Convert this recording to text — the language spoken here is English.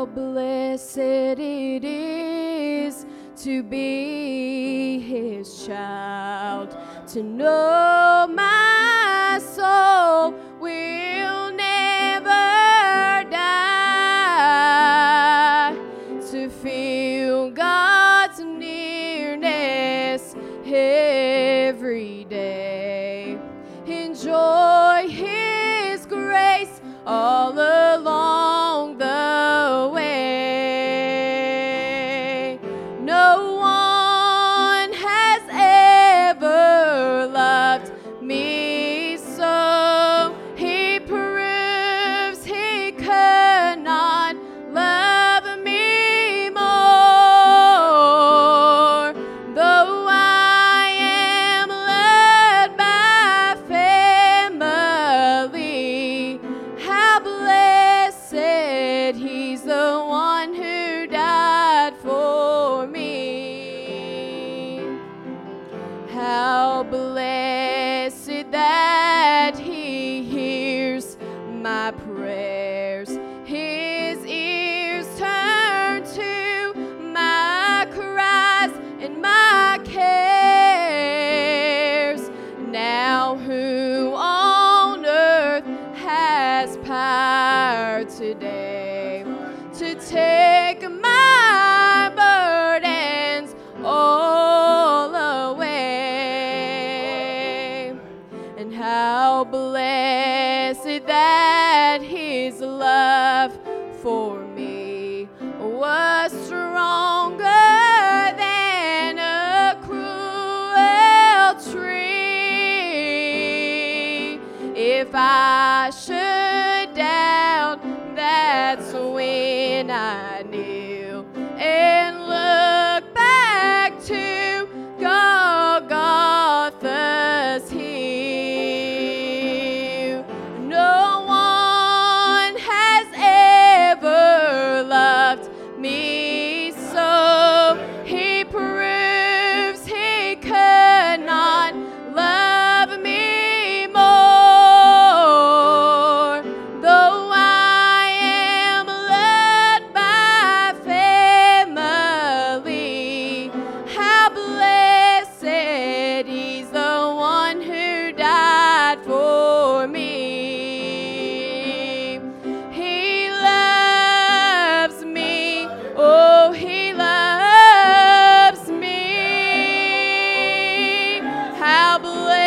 How blessed it is to be his child, to know my soul will never die, to feel God's nearness every day, enjoy his grace all along the way. No one has ever loved me so. He proves he could not love me more. Though I am led by family, how blessed he's the one who died for me. How blessed that he hears my prayers, his ears turn to my cries and my cares. Now who on earth has power today to take my burdens all away? And how blessed that his love for me was stronger than a cruel tree. If I should doubt, that's when I kneel and look back to Golgotha's hill. No one has ever loved me so. He proves he could not love me more. Though I am led by family, how blessed he's the one who died for me. He loves me, oh, he loves me. How blessed